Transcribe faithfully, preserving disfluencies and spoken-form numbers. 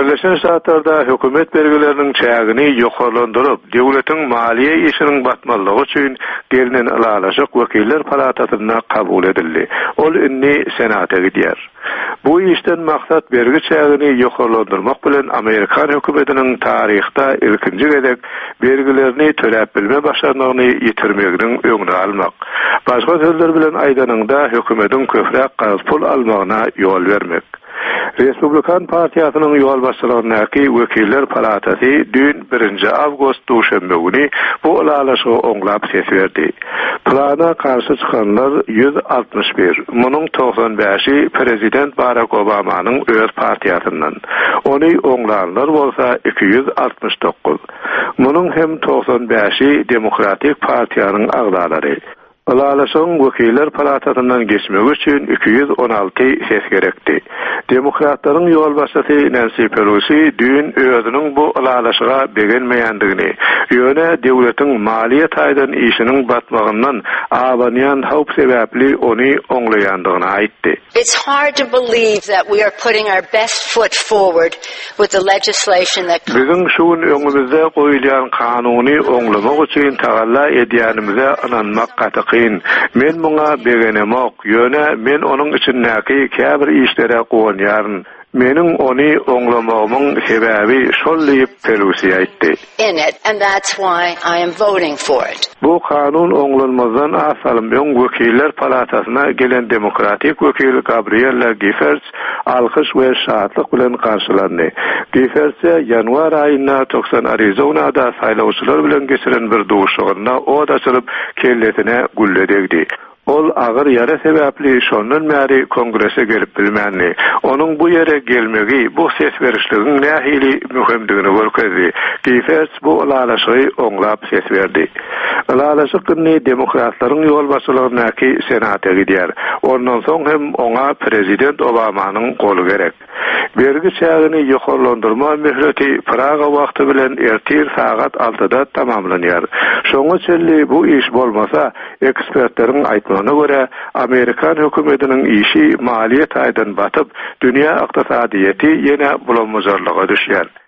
Birleşen Ştatlarda hökümet belgelerinin çägini ýokarlandyryp, döwletiň maliýe işiniň batmalygy üçin gelinen alalaşyk wekiller palatasyna kabul edildi. Ol inni senata gidýär. Bu işden maksat bergi çägini ýokarlandyrmak bilen Amerikan hökümetiniň taryhda ilkinji gedek belgilerini töläp bilme başarmagyny ýitirmeginiň öňüne almak. Başga sözler bilen aýdanyňda hökümetiň köpräk gaz pul almagyna ýol bermek. Respublikan Partiýasynyň ýol başçylygynyňky wekiller palatasy dün birinji awgust duşanbe güni bu alalaşygy oňlap ses berdi. Plana karşı çykanlar yüz altmış bir, munyň doksan beşi Prezident Barack Obamanyň öz partiýasyndan. Ony oňlanlar bolsa iki yüz altmış dokuz. Munyň hem doksan beşi Demokratik Partiýanyň agdalary. Alalaşyň wekiller palatasynyň geçmegi üçin iki yüz on alty ses gerekdi. Demokratlaryň ýol başçysy Nancy Pelosi dün özüniň bu alalaşyga begenmeýändigini, ýöne döwletiň maliýe taýdan işiniň batmagyndan awanýan hawp sebäpli ony oňlaýandygyny aýtdy. It's hard to believe that we are putting our best foot forward with the legislation that Bizim şuun öňümizde goýulýan kanuny oňlamak üçin tagalla edýänimize inanmak gatyky. Men muňa begenemok, ýöne men onuň içindäki käbir işlere goýanýaryn. Meniň ony oňlamagymyň sebäbi şol diýip Pelosi aýtdy. In it, and that's why I am voting for it. Bu kanun oňlanmazdan asalymyň wekiller palatasyna gelen demokratik wekil Gabriela Giffords alkyş we şatlyk bilen karşylandy. Giffords ýanwar aýyna doksan Arizonada saýlawçylar bilen geçiren bir duşugyna od açylyp kelletine gülledegdi. Ol agyr ýara sebäpli şondan bäri kongrese gelip bilmänli. Onuň bu ýere gelmegi, bu ses berişligiň nähili mühimdigini görkezdi. Giffords bu alalaşygy oňlap ses berdi. Alalaşyk günni demokratlaryň ýol başçylygynyňky senata gidýär. Ondan soň hem oňa Prezident Obamanyň golu gerek. Bergi çägini ýokarlandyrma möhleti Praga wagty bilen ertir saat altıda tamamlanýar. Şoňa çelli bu iş bolmasa, ekspertleriň aýtmagyna görä, Amerikan hökümetiniň işi maliýe taýdan batyp, dünýä ykdysadyýety ýene bulanmazarlyga düşýär.